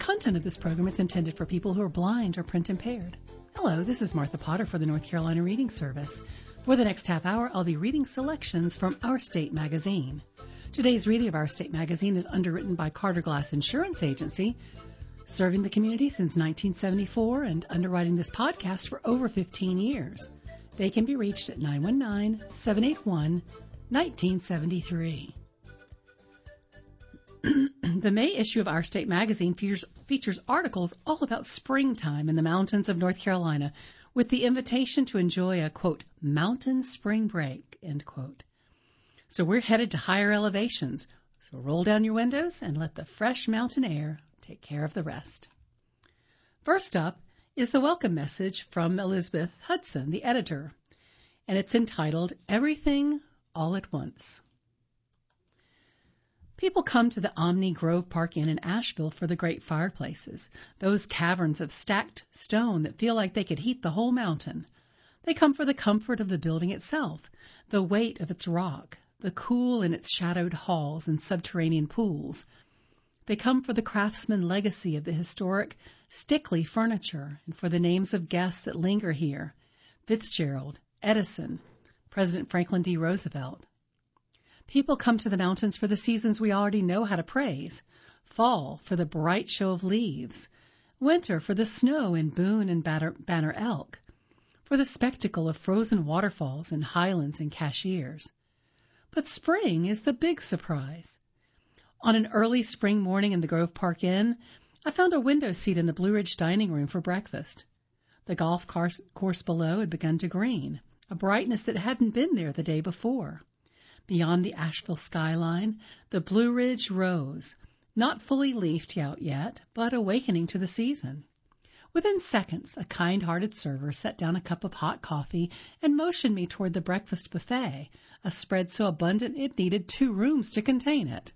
content of this program is intended for people who are blind or print impaired. Hello, this is Martha Potter for the North Carolina Reading Service. For the next half hour, I'll be reading selections from Our State Magazine. Today's reading of Our State Magazine is underwritten by Carter Glass Insurance Agency, serving the community since 1974 and underwriting this podcast for over 15 years. They can be reached at 919-781-1973. The May issue of Our State Magazine features articles all about springtime in the mountains of North Carolina with the invitation to enjoy a, quote, mountain spring break, end quote. So we're headed to higher elevations. So roll down your windows and let the fresh mountain air take care of the rest. First up is the welcome message from Elizabeth Hudson, the editor, and it's entitled, Everything All at Once. People come to the Omni Grove Park Inn in Asheville for the great fireplaces, those caverns of stacked stone that feel like they could heat the whole mountain. They come for the comfort of the building itself, the weight of its rock, the cool in its shadowed halls and subterranean pools. They come for the craftsman legacy of the historic Stickley furniture and for the names of guests that linger here, Fitzgerald, Edison, President Franklin D. Roosevelt. People come to the mountains for the seasons we already know how to praise. Fall for the bright show of leaves. Winter for the snow in Boone and Banner Elk. For the spectacle of frozen waterfalls in Highlands and Cashiers. But spring is the big surprise. On an early spring morning in the Grove Park Inn, I found a window seat in the Blue Ridge dining room for breakfast. The golf course below had begun to green, a brightness that hadn't been there the day before. Beyond the Asheville skyline, the Blue Ridge rose, not fully leafed out yet, but awakening to the season. Within seconds, a kind-hearted server set down a cup of hot coffee and motioned me toward the breakfast buffet, a spread so abundant it needed 2 rooms to contain it.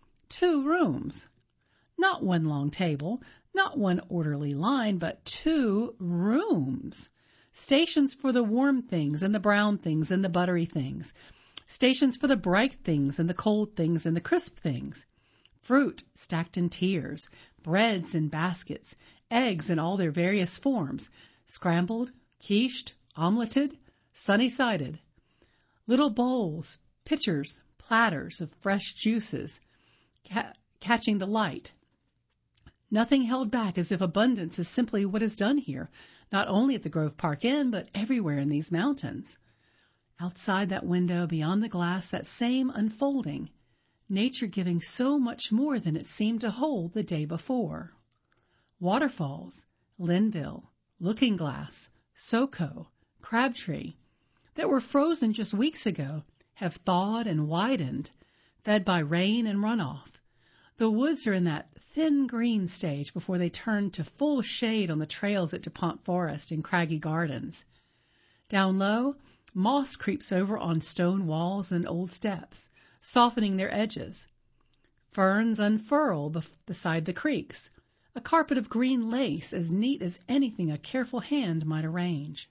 2 rooms. Not one long table, not one orderly line, but 2 rooms. Stations for the warm things and the brown things and the buttery things. Stations for the bright things and the cold things and the crisp things. Fruit stacked in tiers, breads in baskets, eggs in all their various forms, scrambled, quiched, omeleted, sunny-sided. Little bowls, pitchers, platters of fresh juices, catching the light. Nothing held back, as if abundance is simply what is done here, not only at the Grove Park Inn, but everywhere in these mountains. Outside that window, beyond the glass, that same unfolding, nature giving so much more than it seemed to hold the day before. Waterfalls, Linville, Looking Glass, Soco, Crabtree, that were frozen just weeks ago, have thawed and widened, fed by rain and runoff. The woods are in that thin green stage before they turn to full shade on the trails at DuPont Forest and Craggy Gardens. Down low, moss creeps over on stone walls and old steps, softening their edges. Ferns unfurl beside the creeks, a carpet of green lace as neat as anything a careful hand might arrange.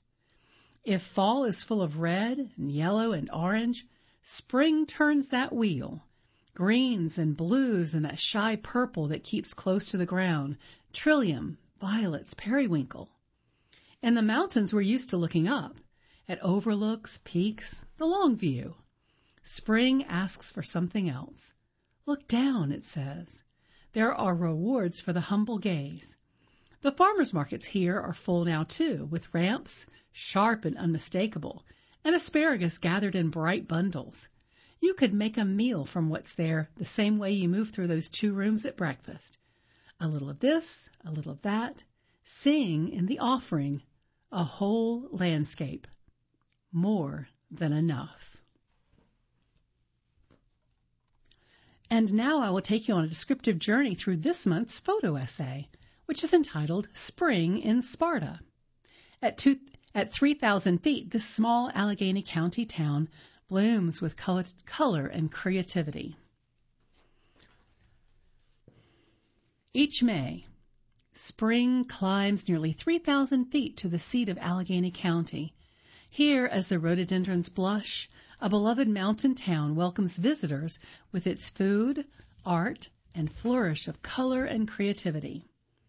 If fall is full of red and yellow and orange, spring turns that wheel. Greens and blues and that shy purple that keeps close to the ground, trillium, violets, periwinkle. In the mountains we're used to looking up, at overlooks, peaks, the long view. Spring asks for something else. Look down, it says. There are rewards for the humble gaze. The farmers' markets here are full now, too, with ramps, sharp and unmistakable, and asparagus gathered in bright bundles. You could make a meal from what's there the same way you move through those 2 rooms at breakfast. A little of this, a little of that, seeing in the offering a whole landscape. More than enough. And now I will take you on a descriptive journey through this month's photo essay, which is entitled Spring in Sparta. At 3,000 feet, this small Allegheny County town blooms with color and creativity. Each May, spring climbs nearly 3,000 feet to the seat of Allegheny County. Here, as the rhododendrons blush, a beloved mountain town welcomes visitors with its food, art, and flourish of color and creativity.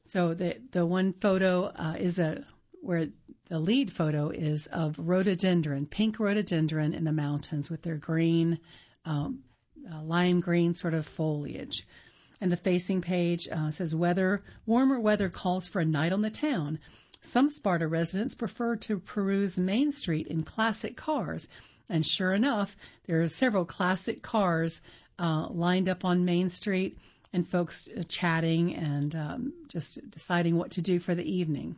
So the one photo where the lead photo is of rhododendron, pink rhododendron in the mountains with their green, lime green sort of foliage. And the facing page says warmer weather calls for a night on the town. Some Sparta residents prefer to peruse Main Street in classic cars. And sure enough, there are several classic cars lined up on Main Street and folks chatting and just deciding what to do for the evening.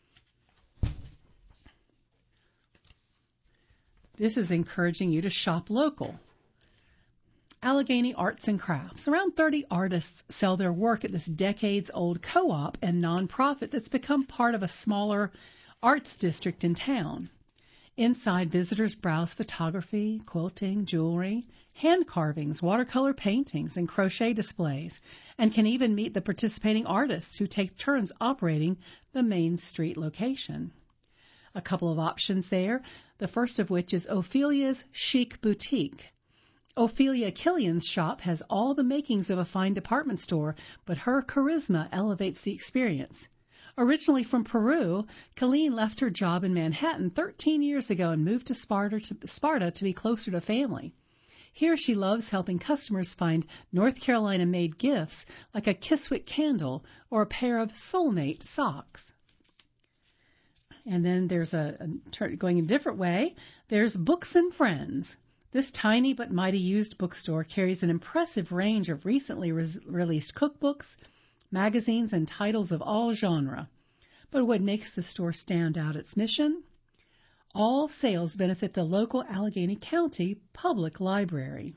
This is encouraging you to shop local. Allegheny Arts and Crafts. Around 30 artists sell their work at this decades-old co-op and nonprofit that's become part of a smaller arts district in town. Inside, visitors browse photography, quilting, jewelry, hand carvings, watercolor paintings, and crochet displays, and can even meet the participating artists who take turns operating the Main Street location. A couple of options there, the first of which is Ophelia's Chic Boutique. Ophelia Killian's shop has all the makings of a fine department store, but her charisma elevates the experience. Originally from Peru, Colleen left her job in Manhattan 13 years ago and moved to Sparta to be closer to family. Here she loves helping customers find North Carolina-made gifts like a Kiswick candle or a pair of Soulmate socks. And then there's going a different way, there's Books and Friends. This tiny but mighty used bookstore carries an impressive range of recently released cookbooks, magazines, and titles of all genre. But what makes the store stand out its mission? All sales benefit the local Allegheny County Public Library.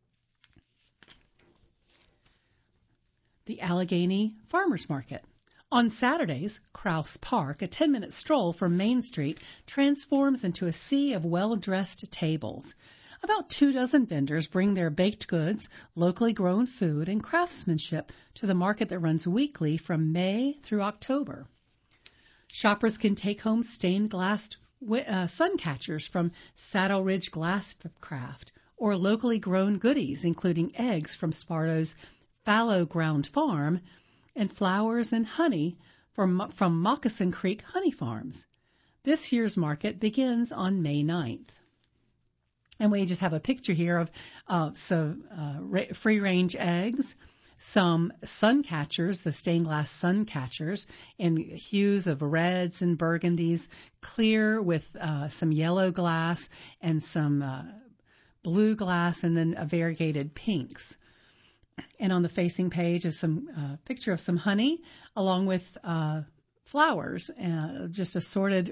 The Allegheny Farmers Market. On Saturdays, Krause Park, a 10-minute stroll from Main Street, transforms into a sea of well-dressed tables. About 24 vendors bring their baked goods, locally grown food, and craftsmanship to the market that runs weekly from May through October. Shoppers can take home stained glass sun catchers from Saddle Ridge Glasscraft or locally grown goodies, including eggs from Sparta's Fallow Ground Farm and flowers and honey from Moccasin Creek Honey Farms. This year's market begins on May 9th. And we just have a picture here of some free-range eggs, some sun catchers, the stained glass sun catchers, in hues of reds and burgundies, clear with some yellow glass and some blue glass, and then variegated pinks. And on the facing page is some picture of some honey, along with flowers, just assorted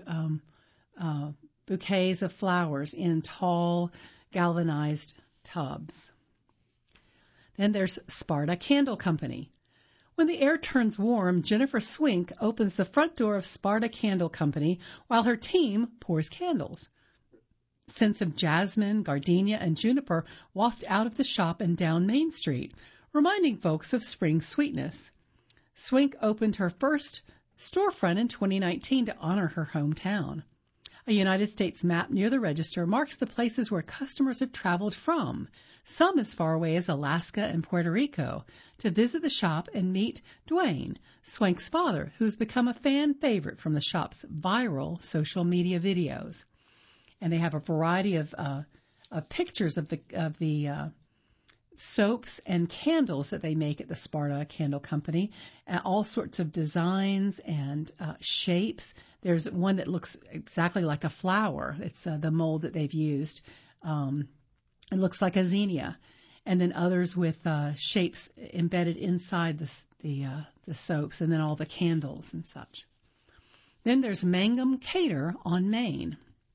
bouquets of flowers in tall, galvanized tubs. Then there's Sparta Candle Company. When the air turns warm, Jennifer Swink opens the front door of Sparta Candle Company while her team pours candles. Scents of jasmine, gardenia, and juniper waft out of the shop and down Main Street, reminding folks of spring sweetness. Swink opened her first storefront in 2019 to honor her hometown. A United States map near the register marks the places where customers have traveled from, some as far away as Alaska and Puerto Rico, to visit the shop and meet Dwayne, Swank's father, who's become a fan favorite from the shop's viral social media videos. And they have a variety of pictures of the soaps and candles that they make at the Sparta Candle Company, all sorts of designs and shapes. There's one that looks exactly like a flower. It's the mold that they've used. It looks like a zinnia. And then others with shapes embedded inside the soaps, and then all the candles and such. Then there's Mangum Cater on Main.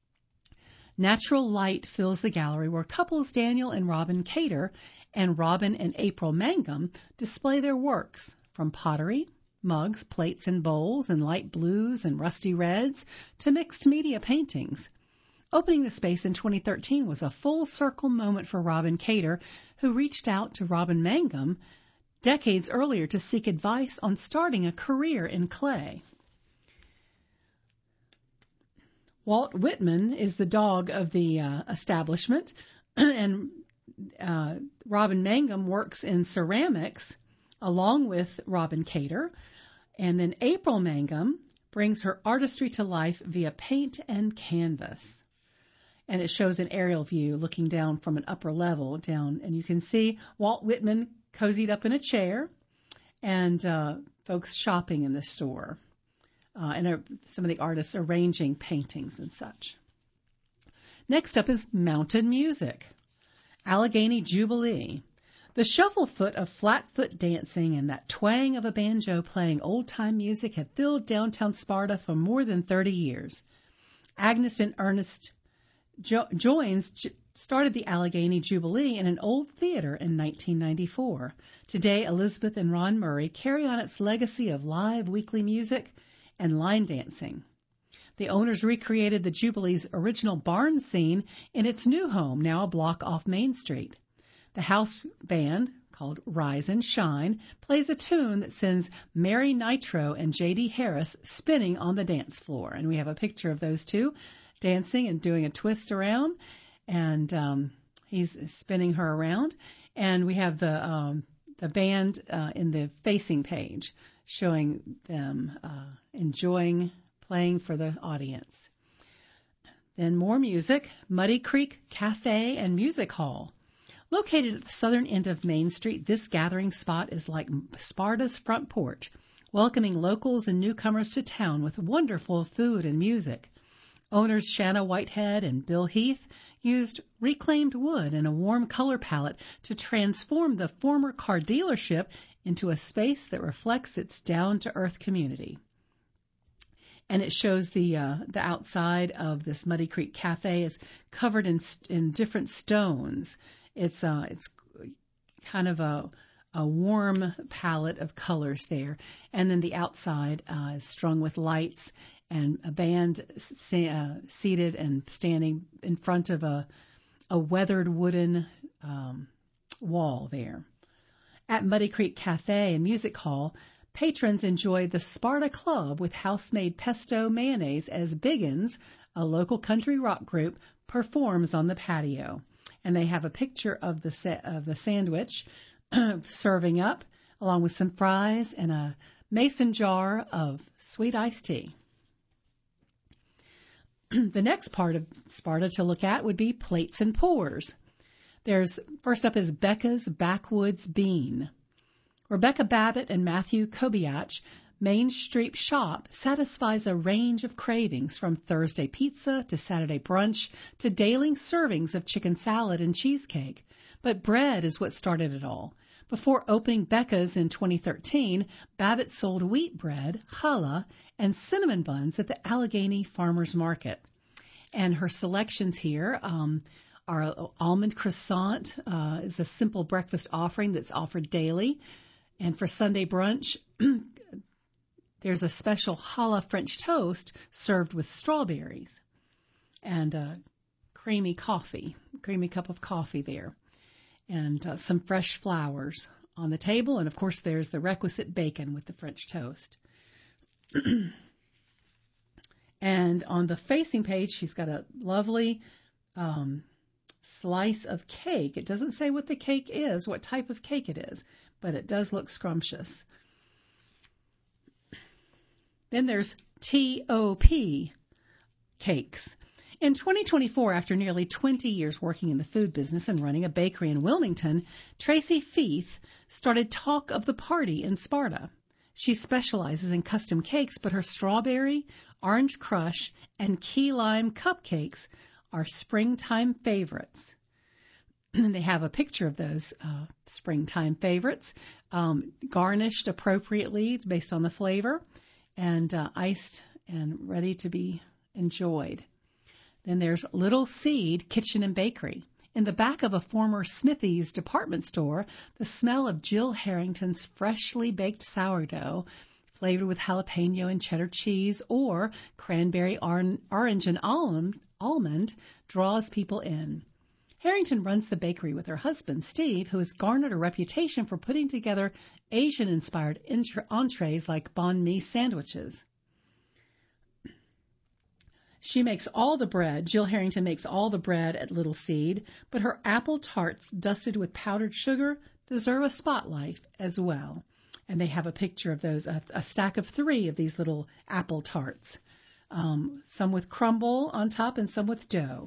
Natural light fills the gallery where couples Daniel and Robin Cater and Robin and April Mangum display their works, from pottery, mugs, plates, and bowls in light blues and rusty reds to mixed media paintings. Opening the space in 2013 was a full circle moment for Robin Cater, who reached out to Robin Mangum decades earlier to seek advice on starting a career in clay. Walt Whitman is the dog of the establishment, and Robin Mangum works in ceramics along with Robin Cater, And then April Mangum brings her artistry to life via paint and canvas. And it shows an aerial view looking down from an upper level down. And you can see Walt Whitman cozied up in a chair and folks shopping in the store. And some of the artists arranging paintings and such. Next up is mountain music. Allegheny Jubilee. The shufflefoot of flatfoot dancing and that twang of a banjo playing old-time music have filled downtown Sparta for more than 30 years. Agnes and Ernest Joins started the Allegheny Jubilee in an old theater in 1994. Today, Elizabeth and Ron Murray carry on its legacy of live weekly music and line dancing. The owners recreated the Jubilee's original barn scene in its new home, now a block off Main Street. The house band, called Rise and Shine, plays a tune that sends Mary Nitro and J.D. Harris spinning on the dance floor. And we have a picture of those two dancing and doing a twist around, and he's spinning her around. And we have the band in the facing page showing them enjoying playing for the audience. Then more music, Muddy Creek Cafe and Music Hall. Located at the southern end of Main Street, this gathering spot is like Sparta's front porch, welcoming locals and newcomers to town with wonderful food and music. Owners Shanna Whitehead and Bill Heath used reclaimed wood and a warm color palette to transform the former car dealership into a space that reflects its down-to-earth community. And it shows the outside of this Muddy Creek Cafe is covered in different stones. It's kind of a warm palette of colors there. And then the outside is strung with lights and a band seated and standing in front of a weathered wooden wall there. At Muddy Creek Cafe and Music Hall, patrons enjoy the Sparta Club with house-made pesto mayonnaise as Biggins, a local country rock group, performs on the patio. And they have a picture of the sandwich serving up, along with some fries and a mason jar of sweet iced tea. The next part of Sparta to look at would be plates and pours. First up is Becca's Backwoods Bean. Rebecca Babbitt and Matthew Kobiach Main Street Shop satisfies a range of cravings from Thursday pizza to Saturday brunch to daily servings of chicken salad and cheesecake. But bread is what started it all. Before opening Becca's in 2013, Babbitt sold wheat bread, challah, and cinnamon buns at the Allegheny Farmers Market. And her selections here are almond croissant is a simple breakfast offering that's offered daily. And for Sunday brunch, there's a special challah French toast served with strawberries and a creamy cup of coffee there, and some fresh flowers on the table. And, of course, there's the requisite bacon with the French toast. And on the facing page, she's got a lovely slice of cake. It doesn't say what the cake is, what type of cake it is, but it does look scrumptious. Then there's TOP cakes. In 2024, after nearly 20 years working in the food business and running a bakery in Wilmington, Tracy Feith started Talk of the Party in Sparta. She specializes in custom cakes, but her strawberry, orange crush, and key lime cupcakes are springtime favorites. They have a picture of those springtime favorites, garnished appropriately based on the flavor, and iced and ready to be enjoyed. Then there's Little Seed Kitchen and Bakery. In the back of a former Smithy's department store, the smell of Jill Harrington's freshly baked sourdough, flavored with jalapeno and cheddar cheese or cranberry, orange, and almond, draws people in. Harrington runs the bakery with her husband, Steve, who has garnered a reputation for putting together Asian-inspired entrees like banh mi sandwiches. She makes all the bread. Jill Harrington makes all the bread at Little Seed, but her apple tarts dusted with powdered sugar deserve a spotlight as well. And they have a picture of those, a stack of 3 of these little apple tarts, some with crumble on top and some with dough.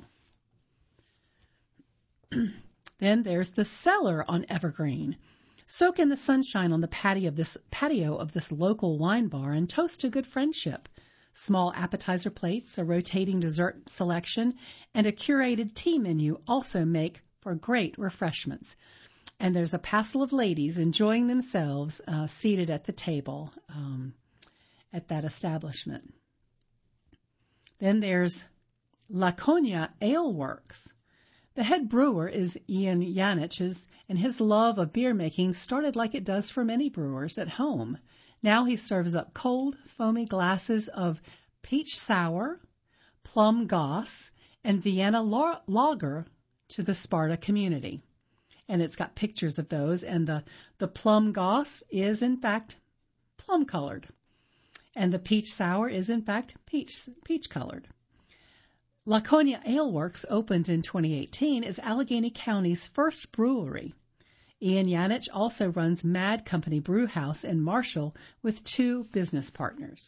Then there's the cellar on Evergreen. Soak in the sunshine on the patio of this local wine bar and toast to good friendship. Small appetizer plates, a rotating dessert selection, and a curated tea menu also make for great refreshments. And there's a passel of ladies enjoying themselves seated at the table at that establishment. Then there's Laconia Ale Works. The head brewer is Ian Janich, and his love of beer making started like it does for many brewers at home. Now he serves up cold, foamy glasses of peach sour, plum goss, and Vienna lager to the Sparta community. And it's got pictures of those, and the plum goss is, in fact, plum-colored. And the peach sour is, in fact, peach-colored. Laconia Ale Works opened in 2018 as Allegheny County's first brewery. Ian Janich also runs Mad Company Brewhouse in Marshall with 2 business partners.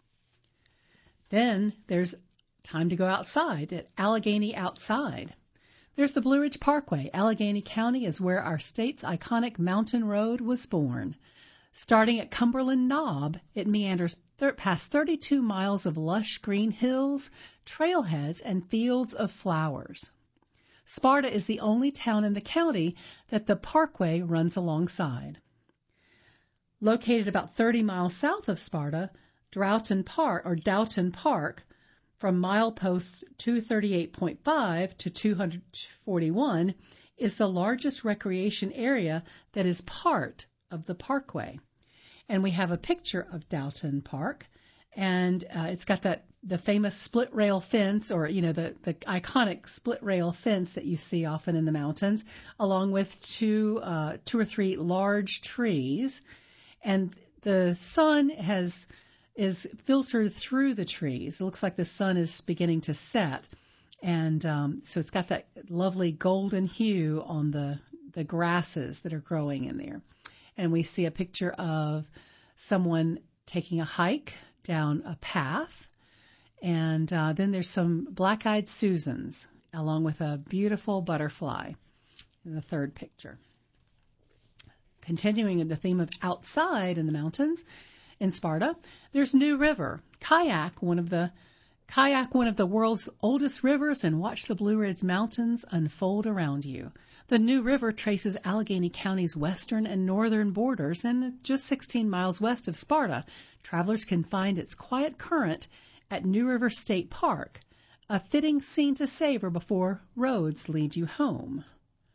Then there's time to go outside at Allegheny Outside. There's the Blue Ridge Parkway. Allegheny County is where our state's iconic mountain road was born. Starting at Cumberland Knob, it meanders past 32 miles of lush green hills, trailheads, and fields of flowers. Sparta is the only town in the county that the parkway runs alongside. Located about 30 miles south of Sparta, Doughton Park, from mileposts 238.5 to 241, is the largest recreation area that is part of the parkway. And we have a picture of Doughton Park, and it's got the famous split rail fence, or the iconic split rail fence that you see often in the mountains, along with two or three large trees, and the sun is filtered through the trees. It looks like the sun is beginning to set, and so it's got that lovely golden hue on the grasses that are growing in there. And we see a picture of someone taking a hike down a path. And then there's some black-eyed Susans, along with a beautiful butterfly in the third picture. Continuing in the theme of outside in the mountains, in Sparta, there's New River. Kayak one of the world's oldest rivers, and watch the Blue Ridge Mountains unfold around you. The New River traces Allegheny County's western and northern borders, and just 16 miles west of Sparta, travelers can find its quiet current at New River State Park, a fitting scene to savor before roads lead you home.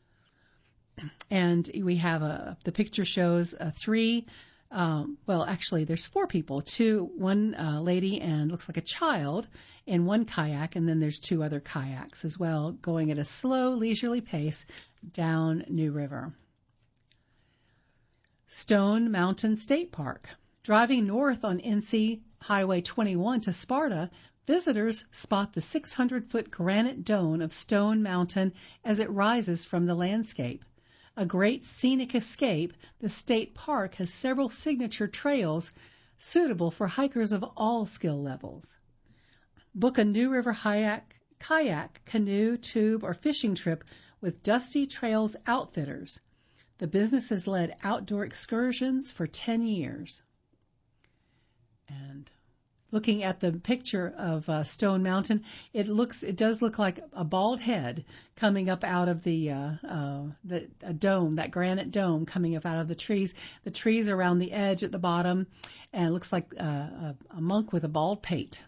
And we have the picture shows there's 4 people, one lady and looks like a child in one kayak, and then there's 2 other kayaks as well, going at a slow, leisurely pace down New River. Stone Mountain State Park. Driving north on NC Highway 21 to Sparta, visitors spot the 600-foot granite dome of Stone Mountain as it rises from the landscape. A great scenic escape, the state park has several signature trails suitable for hikers of all skill levels. Book a New River kayak, canoe, tube, or fishing trip with Dusty Trails Outfitters. The business has led outdoor excursions for 10 years. And looking at the picture of Stone Mountain, it does look like a bald head coming up out of the dome, that granite dome coming up out of the trees. The trees around the edge at the bottom, and it looks like a monk with a bald pate.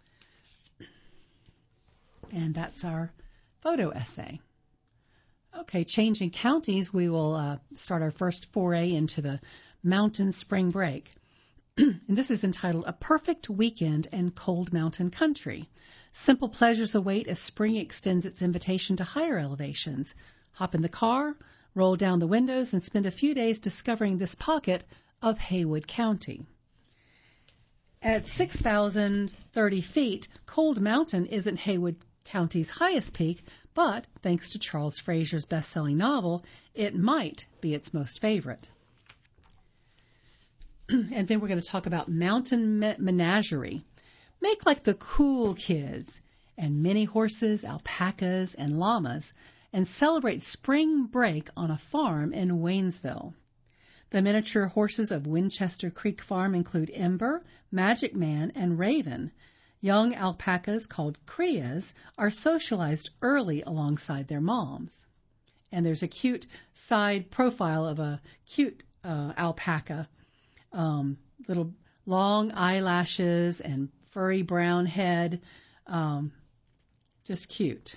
And that's our photo essay. Okay, changing counties, we will start our first foray into the mountain spring break. And this is entitled A Perfect Weekend in Cold Mountain Country. Simple pleasures await as spring extends its invitation to higher elevations. Hop in the car, roll down the windows, and spend a few days discovering this pocket of Haywood County. At 6,030 feet, Cold Mountain isn't Haywood County's highest peak, but thanks to Charles Frazier's best-selling novel, it might be its most favorite. And then we're going to talk about mountain menagerie. Make like the cool kids and mini horses, alpacas, and llamas, and celebrate spring break on a farm in Waynesville. The miniature horses of Winchester Creek Farm include Ember, Magic Man, and Raven. Young alpacas called crias are socialized early alongside their moms. And there's a cute side profile of a cute alpaca. Little long eyelashes and furry brown head. Just cute.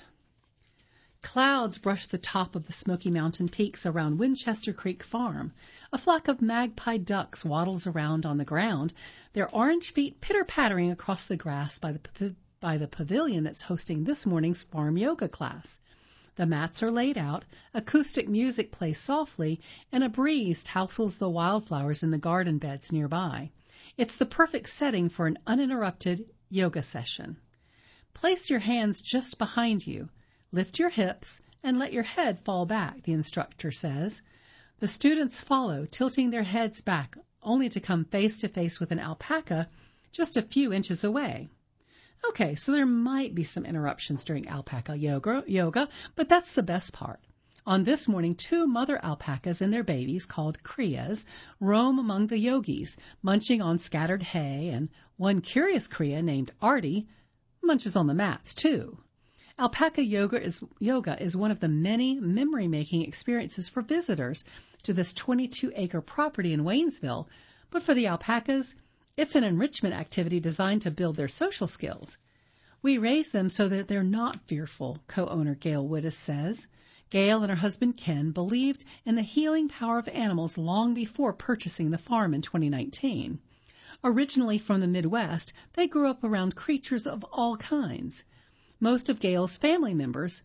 Clouds brush the top of the Smoky Mountain peaks around Winchester Creek Farm. A flock of magpie ducks waddles around on the ground, their orange feet pitter-pattering across the grass by the pavilion that's hosting this morning's farm yoga class. The mats are laid out, acoustic music plays softly, and a breeze tousles the wildflowers in the garden beds nearby. It's the perfect setting for an uninterrupted yoga session. Place your hands just behind you. Lift your hips and let your head fall back, the instructor says. The students follow, tilting their heads back, only to come face to face with an alpaca just a few inches away. Okay, so there might be some interruptions during alpaca yoga, but that's the best part. On this morning, 2 mother alpacas and their babies, called crias, roam among the yogis, munching on scattered hay, and one curious cria named Artie munches on the mats, too. Alpaca yoga is one of the many memory-making experiences for visitors to this 22-acre property in Waynesville, but for the alpacas, it's an enrichment activity designed to build their social skills. We raise them so that they're not fearful, co-owner Gail Wittes says. Gail and her husband Ken believed in the healing power of animals long before purchasing the farm in 2019. Originally from the Midwest, they grew up around creatures of all kinds. Most of Gail's family members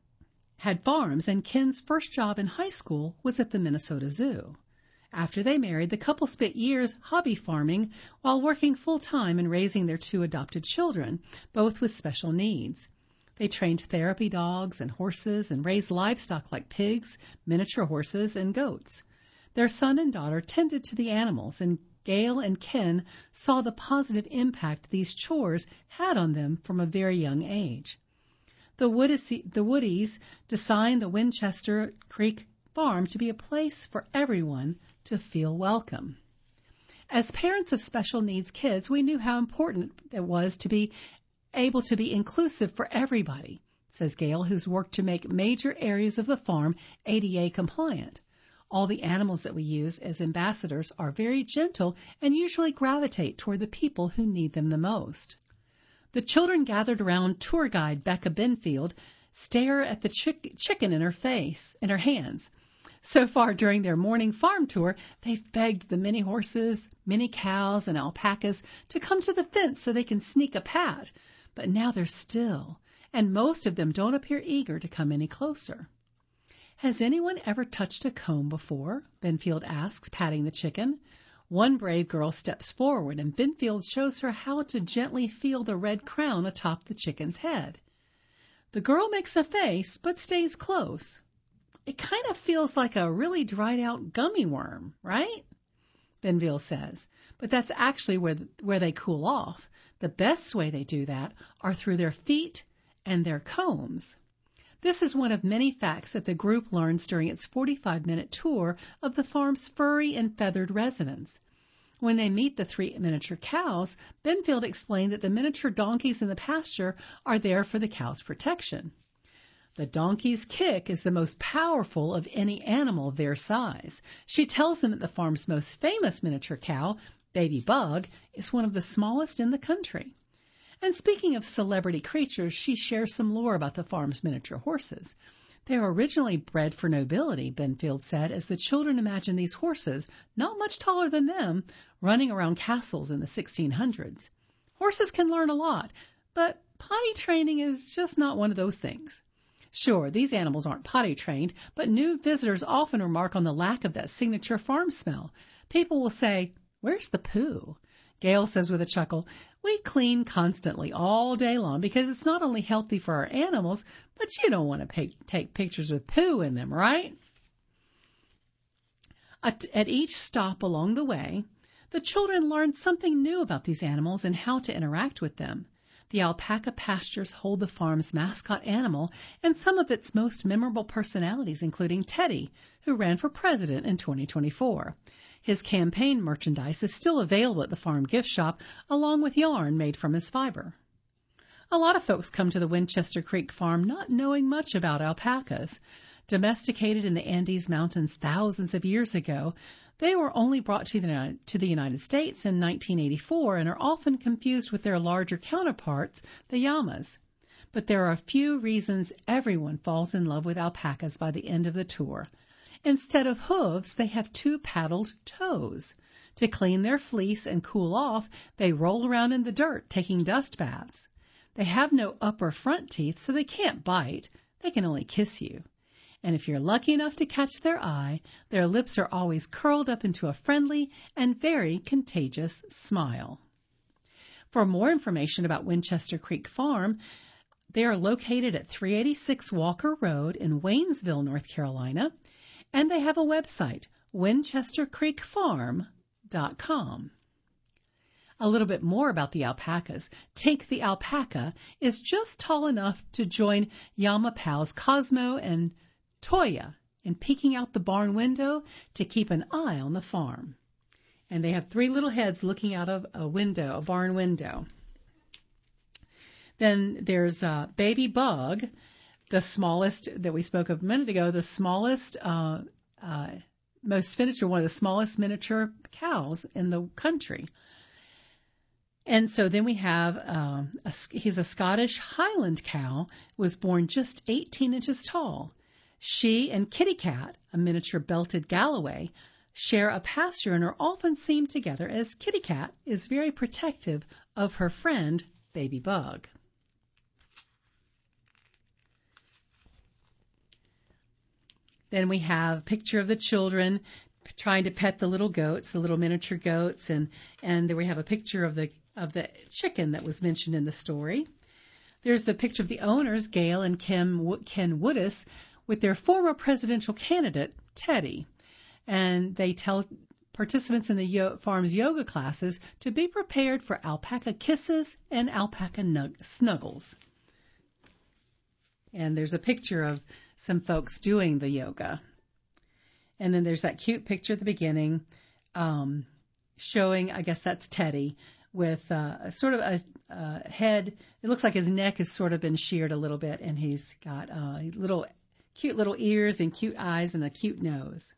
had farms, and Ken's first job in high school was at the Minnesota Zoo. After they married, the couple spent years hobby farming while working full-time and raising their 2 adopted children, both with special needs. They trained therapy dogs and horses and raised livestock like pigs, miniature horses, and goats. Their son and daughter tended to the animals, and Gail and Ken saw the positive impact these chores had on them from a very young age. The Woodies designed the Winchester Creek Farm to be a place for everyone to feel welcome. As parents of special needs kids, we knew how important it was to be able to be inclusive for everybody, says Gail, who's worked to make major areas of the farm ADA compliant. All the animals that we use as ambassadors are very gentle and usually gravitate toward the people who need them the most. The children gathered around tour guide Becca Benfield stare at the chicken in her hands. So far during their morning farm tour, they've begged the mini horses, mini cows, and alpacas to come to the fence so they can sneak a pat. But now they're still, and most of them don't appear eager to come any closer. Has anyone ever touched a comb before? Benfield asks, patting the chicken. One brave girl steps forward, and Benfield shows her how to gently feel the red crown atop the chicken's head. The girl makes a face, but stays close. It kind of feels like a really dried-out gummy worm, right? Benfield says. But that's actually where they cool off. The best way they do that are through their feet and their combs. This is one of many facts that the group learns during its 45-minute tour of the farm's furry and feathered residents. When they meet the 3 miniature cows, Benfield explained that the miniature donkeys in the pasture are there for the cows' protection. The donkey's kick is the most powerful of any animal their size. She tells them that the farm's most famous miniature cow, Baby Bug, is one of the smallest in the country. And speaking of celebrity creatures, she shares some lore about the farm's miniature horses. They were originally bred for nobility, Benfield said, as the children imagined these horses, not much taller than them, running around castles in the 1600s. Horses can learn a lot, but potty training is just not one of those things. Sure, these animals aren't potty trained, but new visitors often remark on the lack of that signature farm smell. People will say, "Where's the poo?" Gail says with a chuckle, "We clean constantly all day long because it's not only healthy for our animals, but you don't want to take pictures with poo in them, right?" At each stop along the way, The children learned something new about these animals and how to interact with them. The alpaca pastures hold the farm's mascot animal and some of its most memorable personalities, including Teddy, who ran for president in 2024. His campaign merchandise is still available at the farm gift shop, along with yarn made from his fiber. A lot of folks come to the Winchester Creek Farm not knowing much about alpacas. Domesticated in the Andes Mountains thousands of years ago, they were only brought to the United States in 1984 and are often confused with their larger counterparts, the llamas. But there are a few reasons everyone falls in love with alpacas by the end of the tour. Instead of hooves, they have 2 paddled toes. To clean their fleece and cool off, they roll around in the dirt, taking dust baths. They have no upper front teeth, so they can't bite. They can only kiss you. And if you're lucky enough to catch their eye, their lips are always curled up into a friendly and very contagious smile. For more information about Winchester Creek Farm, they are located at 386 Walker Road in Waynesville, North Carolina, and they have a website, winchestercreekfarm.com. A little bit more about the alpacas. Tink the alpaca is just tall enough to join llama pals Cosmo and Toya in peeking out the barn window to keep an eye on the farm. And they have 3 little heads looking out of a barn window. Then there's Baby Bug, the smallest that we spoke of a minute ago, the smallest, most miniature, one of the smallest miniature cows in the country. And so then we have, he's a Scottish Highland cow, was born just 18 inches tall. She and Kitty Cat, a miniature belted Galloway, share a pasture and are often seen together as Kitty Cat is very protective of her friend, Baby Bug. Then we have a picture of the children trying to pet the little goats, the little miniature goats, and then we have a picture of the chicken that was mentioned in the story. There's the picture of the owners, Gail and Ken Woodis, with their former presidential candidate, Teddy. And they tell participants in the farm's yoga classes to be prepared for alpaca kisses and alpaca snuggles. And there's a picture of some folks doing the yoga. And then there's that cute picture at the beginning showing, I guess that's Teddy, with sort of a head. It looks like his neck has sort of been sheared a little bit, and he's got cute little ears and cute eyes and a cute nose.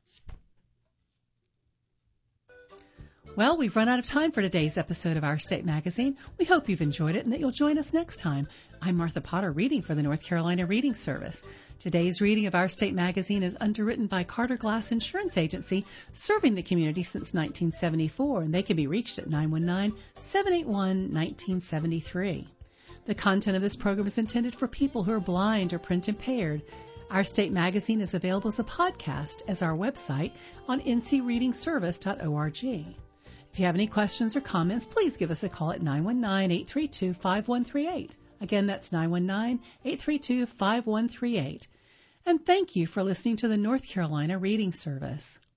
Well, we've run out of time for today's episode of Our State Magazine. We hope you've enjoyed it and that you'll join us next time. I'm Martha Potter, reading for the North Carolina Reading Service. Today's reading of Our State Magazine is underwritten by Carter Glass Insurance Agency, serving the community since 1974, and they can be reached at 919-781-1973. The content of this program is intended for people who are blind or print impaired. Our State Magazine is available as a podcast as our website on ncreadingservice.org. If you have any questions or comments, please give us a call at 919-832-5138. Again, that's 919-832-5138. And thank you for listening to the North Carolina Reading Service.